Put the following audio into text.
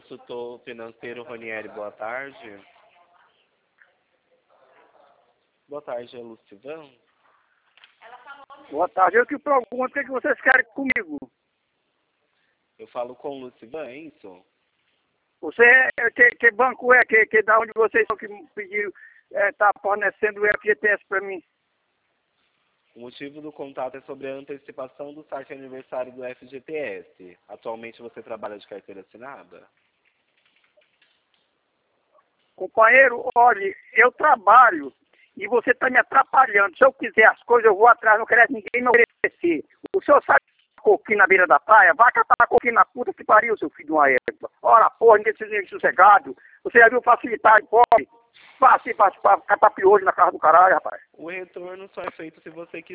consultor financeiro Ronieri, boa tarde. Boa tarde, é Lucivan? Boa tarde, eu que pergunto o que vocês querem comigo. Eu falo com o Lucivan, é isso? Você, que banco é? Que da onde vocês são que pediram, tá fornecendo o FGTS para mim? O motivo do contato é sobre a antecipação do saque aniversário do FGTS. Atualmente você trabalha de carteira assinada? Companheiro, olhe, eu trabalho e você está me atrapalhando. Se eu quiser as coisas, eu vou atrás, não quero ninguém me oferecer. O senhor sabe coquinho na beira da praia? Vai catar coquinho na puta que pariu, seu filho de uma égua. Ora, porra, ninguém precisa de sossegado. Você já viu facilitar, pobre? Fácil para catar piolho na casa do caralho, rapaz. O retorno só é feito se você quiser.